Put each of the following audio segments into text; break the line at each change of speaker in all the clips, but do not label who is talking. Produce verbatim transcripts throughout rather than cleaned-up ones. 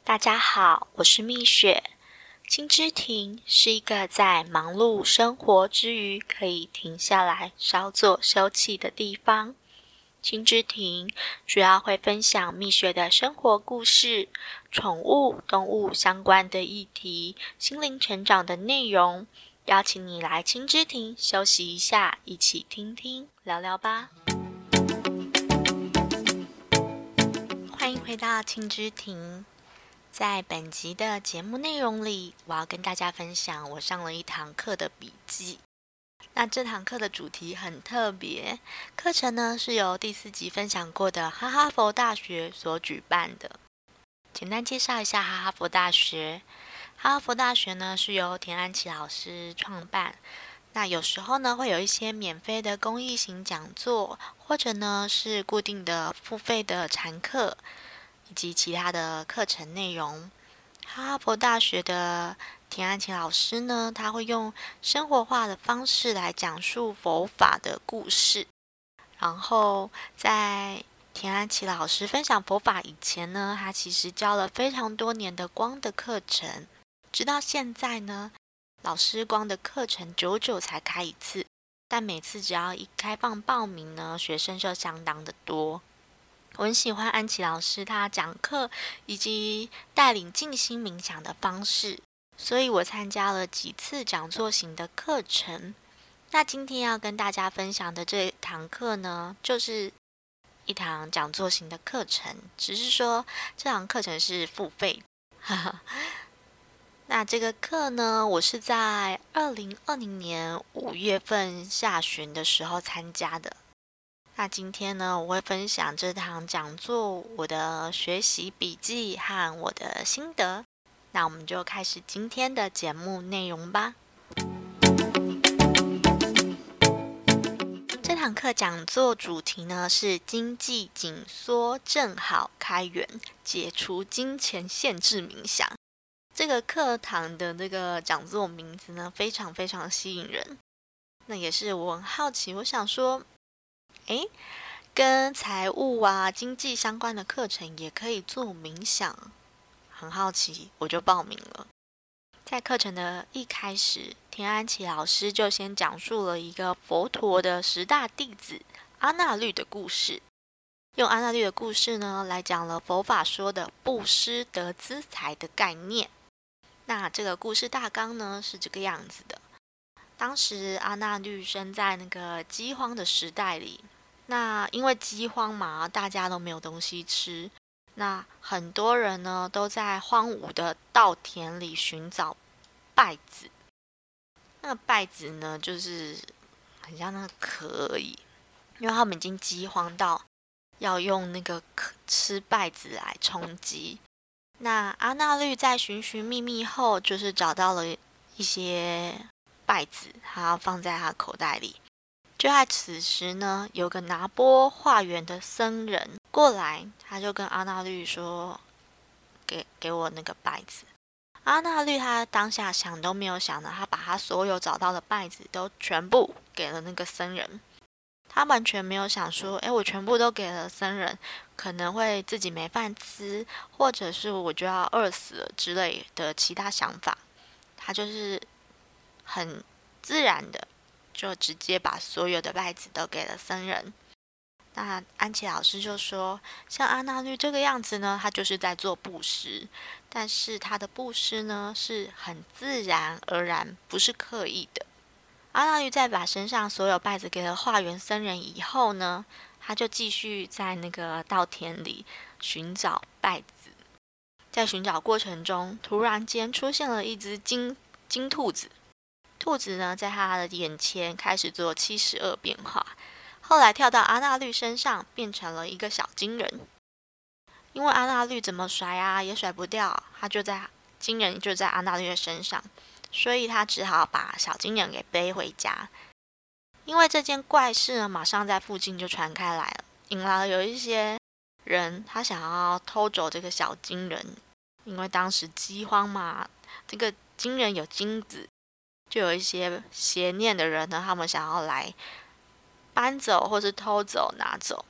大家好，我是蜜雪。金枝亭是一个在忙碌生活之余可以停下来稍作休憩的地方。金枝亭主要会分享蜜雪的生活故事、宠物、动物相关的议题、心灵成长的内容，邀请你来金枝亭休息一下，一起听听聊聊吧。欢迎回到金枝亭。在本集的节目内容里，我要跟大家分享我上了一堂课的笔记。那这堂课的主题很特别，课程呢是由第四集分享过的哈哈佛大学所举办的。简单介绍一下哈哈佛大学。哈哈佛大学呢是由田安琪老师创办。那有时候呢会有一些免费的公益型讲座，或者呢是固定的付费的禅课，以及其他的课程内容。哈佛大学的田安琪老师呢，他会用生活化的方式来讲述佛法的故事。然后在田安琪老师分享佛法以前呢，他其实教了非常多年的光的课程，直到现在呢，老师光的课程久久才开一次，但每次只要一开放报名呢，学生就相当的多。我很喜欢安琪老师他讲课以及带领静心冥想的方式，所以我参加了几次讲座型的课程。那今天要跟大家分享的这堂课呢，就是一堂讲座型的课程，只是说这堂课程是付费的。那这个课呢，我是在二零二零年五月份下旬的时候参加的。那今天呢，我会分享这堂讲座我的学习笔记和我的心得。那我们就开始今天的节目内容吧。这堂课讲座主题呢是经济紧缩正好开源，解除金钱限制冥想。这个课堂的这个讲座名字呢非常非常吸引人。那也是我很好奇，我想说诶，跟财务啊、经济相关的课程也可以做冥想，很好奇，我就报名了。在课程的一开始，田安琪老师就先讲述了一个佛陀的十大弟子阿那律的故事，用阿那律的故事呢来讲了佛法说的布施得资财的概念。那这个故事大纲呢是这个样子的。当时阿那律生在那个饥荒的时代里，那因为饥荒嘛，大家都没有东西吃，那很多人呢都在荒芜的稻田里寻找稗子。那个稗子呢，就是很像那个壳而已，因为他们已经饥荒到要用那个吃稗子来充饥。那阿那律在寻寻觅觅后，就是找到了一些稗子，他放在他口袋里。就在此时呢，有个拿钵化缘的僧人过来，他就跟阿那律说：“给给我那个稗子。”阿那律他当下想都没有想的，他把他所有找到的稗子都全部给了那个僧人。他完全没有想说：“哎，我全部都给了僧人，可能会自己没饭吃，或者是我就要饿死了之类的其他想法。”他就是很自然的。就直接把所有的稗子都给了僧人。那安琪老师就说，像阿那律这个样子呢，他就是在做布施，但是他的布施呢是很自然而然，不是刻意的。阿那律在把身上所有稗子给了化缘僧人以后呢，他就继续在那个稻田里寻找稗子。在寻找过程中，突然间出现了一只金金兔子。兔子呢，在他的眼前开始做七十二变化，后来跳到阿那律身上，变成了一个小金人。因为阿那律怎么甩啊也甩不掉，他就在金人就在阿那律的身上，所以他只好把小金人给背回家。因为这件怪事呢，马上在附近就传开来了，引来了有一些人他想要偷走这个小金人，因为当时饥荒嘛，这个金人有金子。就有一些邪念的人呢，他们想要来搬走或是偷走拿走。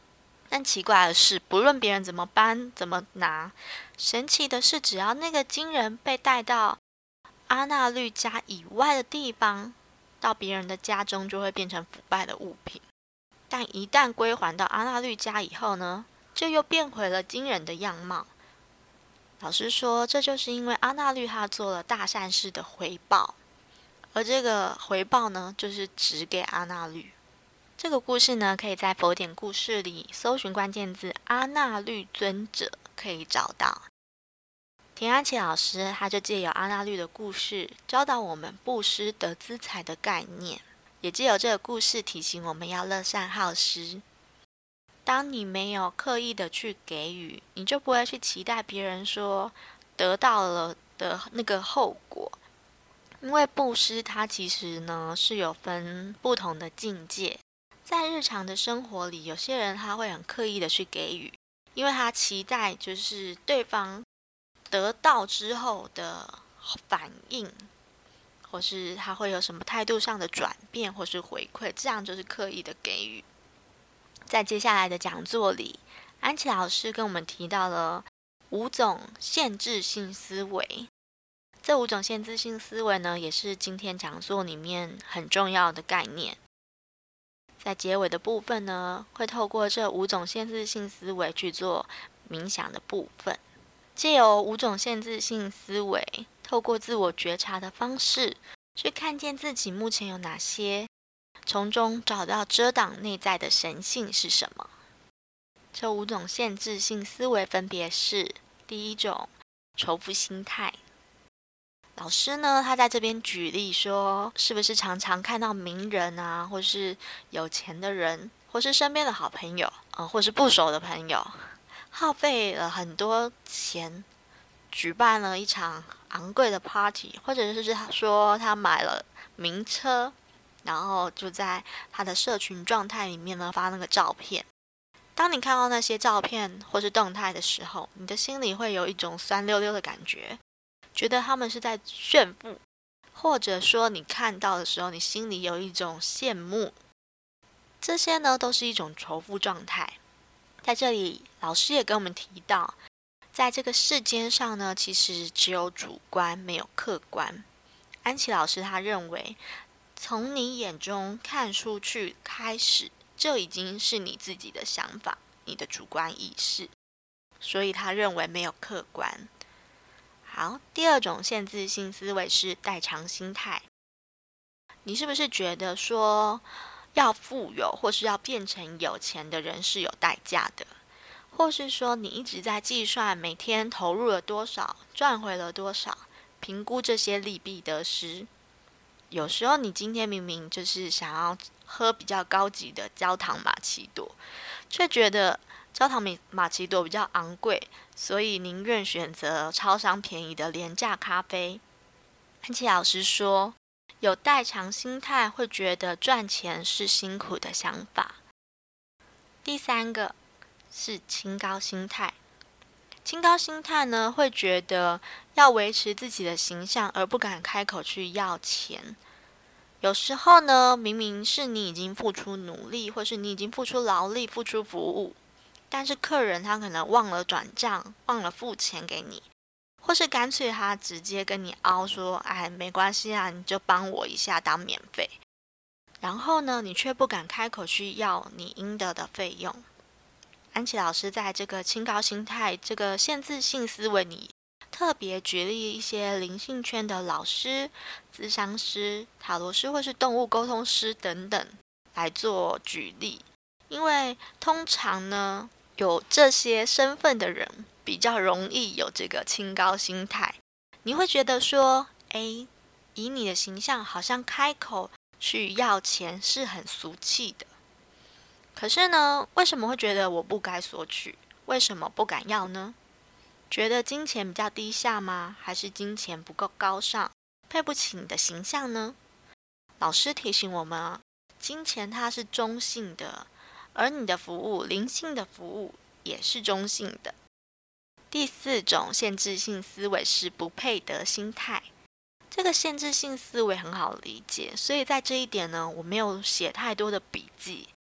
但奇怪的是，不论别人怎么搬怎么拿，神奇的是，只要那个金人被带到阿那律家以外的地方，到别人的家中就会变成腐败的物品。但一旦归还到阿那律家以后呢，就又变回了金人的样貌。老师说，这就是因为阿那律他做了大善事的回报，而这个回报呢，就是指给阿那律。这个故事呢，可以在佛典故事里搜寻关键字阿那律尊者，可以找到。田安琪老师他就借由阿那律的故事，教导我们布施得资财的概念，也借由这个故事提醒我们要乐善好施。当你没有刻意的去给予，你就不会去期待别人说得到了的那个后果。因为布施它其实呢是有分不同的境界。在日常的生活里，有些人他会很刻意的去给予，因为他期待就是对方得到之后的反应，或是他会有什么态度上的转变或是回馈，这样就是刻意的给予。在接下来的讲座里，安琪老师跟我们提到了五种限制性思维。这五种限制性思维呢，也是今天讲座里面很重要的概念。在结尾的部分呢，会透过这五种限制性思维去做冥想的部分。藉由五种限制性思维，透过自我觉察的方式，去看见自己目前有哪些，从中找到遮挡内在的神性是什么。这五种限制性思维分别是：第一种，仇富心态。老师呢，他在这边举例说，是不是常常看到名人啊，或是有钱的人，或是身边的好朋友，呃，或是不熟的朋友，耗费了很多钱，举办了一场昂贵的 party， 或者是他说他买了名车，然后就在他的社群状态里面呢发那个照片。当你看到那些照片或是动态的时候，你的心里会有一种酸溜溜的感觉，觉得他们是在炫富，或者说你看到的时候，你心里有一种羡慕。这些呢，都是一种仇富状态。在这里，老师也跟我们提到，在这个世间上呢，其实只有主观，没有客观。安琪老师他认为，从你眼中看出去开始，这已经是你自己的想法，你的主观意识。所以他认为没有客观。好，第二种限制性思维是代偿心态。你是不是觉得说，要富有或是要变成有钱的人是有代价的？或是说你一直在计算每天投入了多少，赚回了多少，评估这些利弊得失。有时候你今天明明就是想要喝比较高级的焦糖玛奇朵，却觉得焦糖玛奇朵比较昂贵，所以宁愿选择超商便宜的廉价咖啡。安琪老师说，有代偿心态会觉得赚钱是辛苦的想法。第三个是清高心态。清高心态呢，会觉得要维持自己的形象而不敢开口去要钱。有时候呢，明明是你已经付出努力，或是你已经付出劳力、付出服务，但是客人他可能忘了转账，忘了付钱给你，或是干脆他直接跟你凹说，哎，没关系啊，你就帮我一下当免费。然后呢，你却不敢开口去要你应得的费用。安琪老师在这个清高心态这个限制性思维里，特别举例一些灵性圈的老师、咨商师、塔罗师或是动物沟通师等等来做举例。因为通常呢，有这些身份的人比较容易有这个清高心态。你会觉得说，哎，以你的形象好像开口去要钱是很俗气的。可是呢，为什么会觉得我不该索取？为什么不敢要呢？觉得金钱比较低下吗？还是金钱不够高尚，配不起你的形象呢？老师提醒我们啊，金钱它是中性的，而你的服务，灵性的服务也是中性的。第四种限制性思维是不配得心态。这个限制性思维很好理解，所以在这一点呢，我没有写太多的笔记。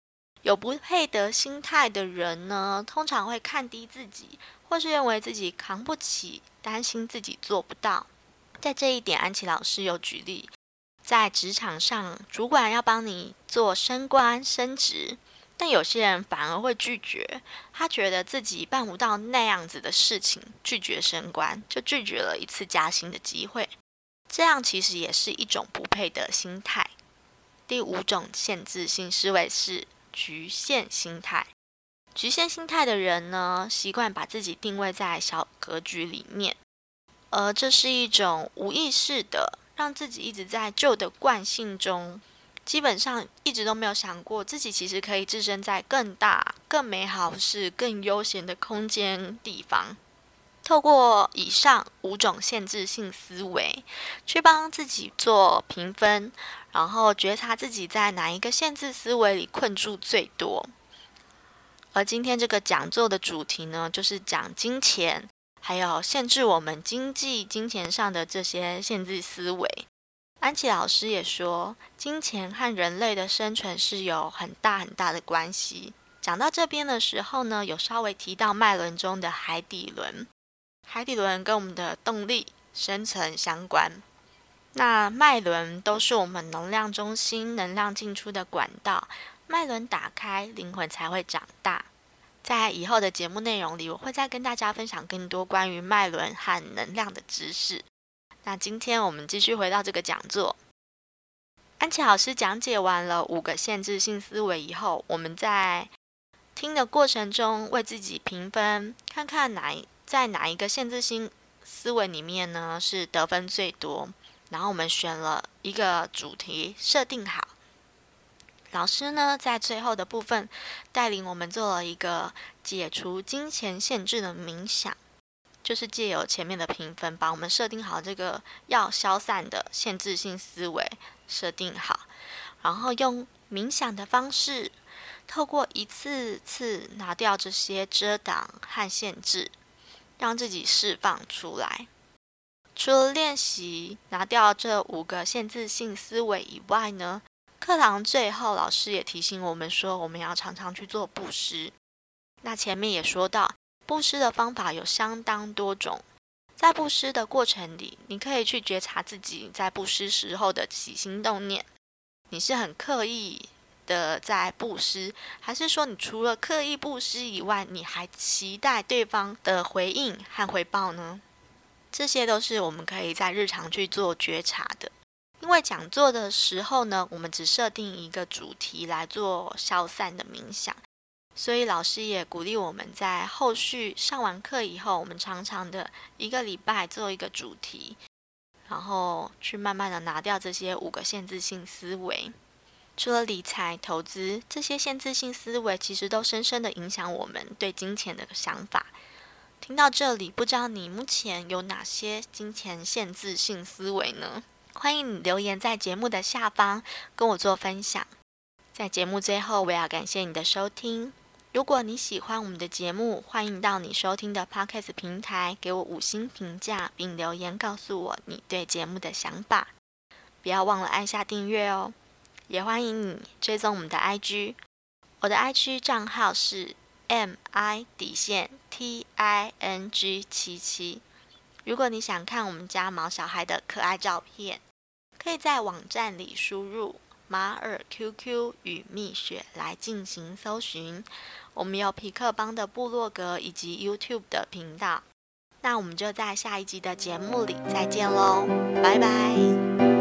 有不配得心态的人呢，通常会看低自己，或是认为自己扛不起，担心自己做不到。在这一点，安琪老师有举例，在职场上，主管要帮你做升官升职，但有些人反而会拒绝，他觉得自己办不到那样子的事情，拒绝升官，就拒绝了一次加薪的机会。这样其实也是一种不配得心态。第五种限制性思维是局限心态。局限心态的人呢，习惯把自己定位在小格局里面，而这是一种无意识的让自己一直在旧的惯性中，基本上一直都没有想过自己其实可以置身在更大、更美好是更悠闲的空间地方。透过以上五种限制性思维，去帮自己做评分，然后觉察自己在哪一个限制思维里困住最多。而今天这个讲座的主题呢，就是讲金钱，还有限制我们经济、金钱上的这些限制思维。安琪老师也说，金钱和人类的生存是有很大很大的关系。讲到这边的时候呢，有稍微提到脉轮中的海底轮。海底轮跟我们的动力、生存相关。那脉轮都是我们能量中心、能量进出的管道。脉轮打开，灵魂才会长大。在以后的节目内容里，我会再跟大家分享更多关于脉轮和能量的知识。那今天我们继续回到这个讲座。安琪老师讲解完了五个限制性思维以后，我们在听的过程中为自己评分，看看哪在哪一个限制性思维里面呢是得分最多。然后我们选了一个主题设定好。老师呢，在最后的部分带领我们做了一个解除金钱限制的冥想，就是借由前面的评分，把我们设定好这个要消散的限制性思维设定好，然后用冥想的方式，透过一次次拿掉这些遮挡和限制，让自己释放出来。除了练习拿掉这五个限制性思维以外呢，课堂最后，老师也提醒我们说，我们要常常去做布施。那前面也说到，布施的方法有相当多种。在布施的过程里，你可以去觉察自己在布施时候的起心动念。你是很刻意的在布施，还是说你除了刻意布施以外，你还期待对方的回应和回报呢？这些都是我们可以在日常去做觉察的。因为讲座的时候呢，我们只设定一个主题来做消散的冥想，所以老师也鼓励我们在后续上完课以后，我们常常的一个礼拜做一个主题，然后去慢慢的拿掉这些五个限制性思维。除了理财、投资，这些限制性思维其实都深深的影响我们对金钱的想法。听到这里，不知道你目前有哪些金钱限制性思维呢？欢迎你留言在节目的下方跟我做分享。在节目最后，我要感谢你的收听。如果你喜欢我们的节目，欢迎到你收听的 Podcast 平台给我五星评价，并留言告诉我你对节目的想法。不要忘了按下订阅哦。也欢迎你追踪我们的 I G， 我的 I G 账号是 M I 底线 T I N G 七七。如果你想看我们家毛小孩的可爱照片，可以在网站里输入马尔 Q Q 与蜜雪来进行搜寻。我们有匹克邦的部落格以及 YouTube 的频道。那我们就在下一集的节目里再见喽，拜拜。